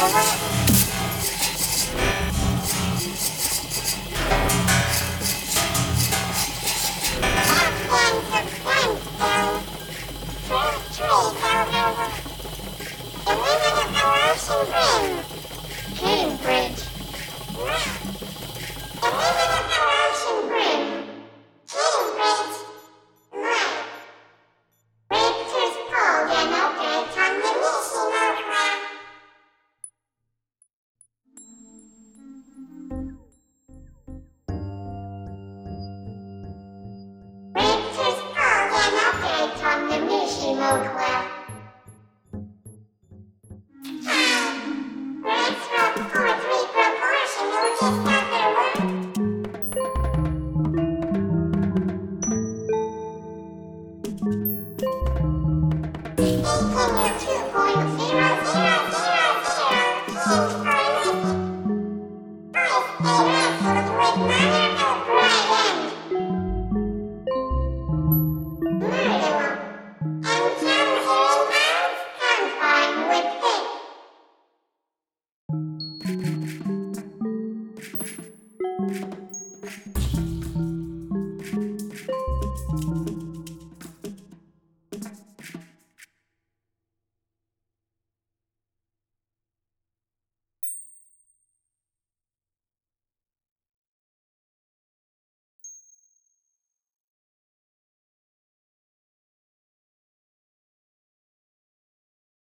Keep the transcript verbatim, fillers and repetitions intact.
Cambridge. Eliminate the ocean brim. Cambridge. Mud. Richter's pole generates on the Mishimoku. Richter's pole generates on the Mishimoku. Thank you.